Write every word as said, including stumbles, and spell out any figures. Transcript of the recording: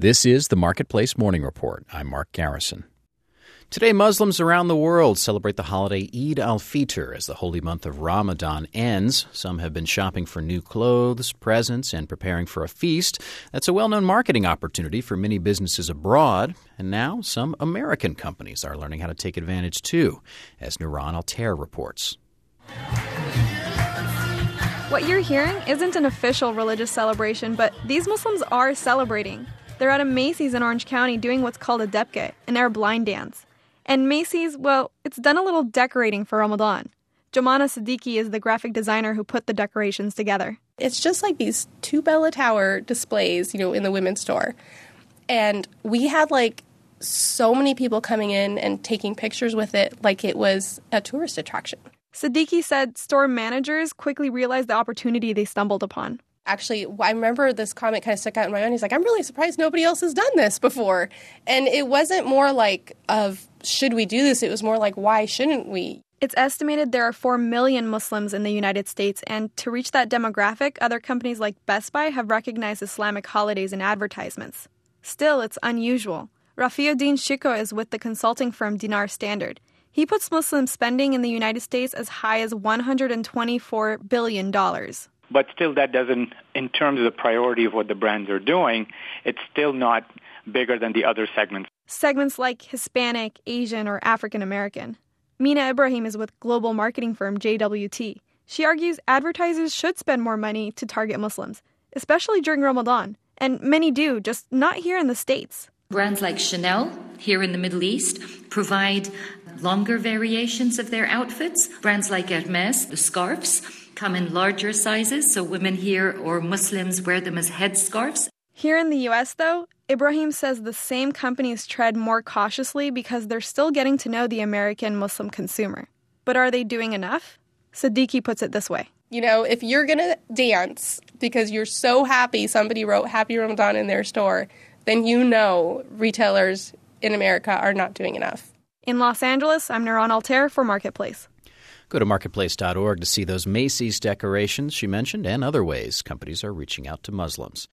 This is the Marketplace Morning Report. I'm Mark Garrison. Today, Muslims around the world celebrate the holiday Eid al-Fitr as the holy month of Ramadan ends. Some have been shopping for new clothes, presents, and preparing for a feast. That's a well-known marketing opportunity for many businesses abroad. And now some American companies are learning how to take advantage too, as Nuran Altair reports. What you're hearing isn't an official religious celebration, but these Muslims are celebrating. They're at a Macy's in Orange County doing what's called a debke, an Arab line dance. And Macy's, well, it's done a little decorating for Ramadan. Jomana Siddiqui is the graphic designer who put the decorations together. It's just like these two Bella Tower displays, you know, in the women's store. And we had like so many people coming in and taking pictures with it like it was a tourist attraction. Siddiqui said store managers quickly realized the opportunity they stumbled upon. Actually, I remember this comment kind of stuck out in my mind. He's like, I'm really surprised nobody else has done this before. And it wasn't more like of, should we do this? It was more like, why shouldn't we? It's estimated there are four million Muslims in the United States, and to reach that demographic, other companies like Best Buy have recognized Islamic holidays in advertisements. Still, it's unusual. Rafiuddin Shiko is with the consulting firm Dinar Standard. He puts Muslim spending in the United States as high as one hundred twenty-four billion dollars. But still, that doesn't, in terms of the priority of what the brands are doing, it's still not bigger than the other segments. Segments like Hispanic, Asian, or African American. Mina Ibrahim is with global marketing firm J W T. She argues advertisers should spend more money to target Muslims, especially during Ramadan. And many do, just not here in the States. Brands like Chanel, here in the Middle East, provide longer variations of their outfits. Brands like Hermes, the scarves, come in larger sizes, so women here or Muslims wear them as headscarves. Here in the U S, though, Ibrahim says the same companies tread more cautiously because they're still getting to know the American Muslim consumer. But are they doing enough? Siddiqui puts it this way. You know, if you're going to dance because you're so happy somebody wrote Happy Ramadan in their store, then you know retailers in America are not doing enough. In Los Angeles, I'm Nuran Altair for Marketplace. Go to marketplace dot org to see those Macy's decorations she mentioned and other ways companies are reaching out to Muslims.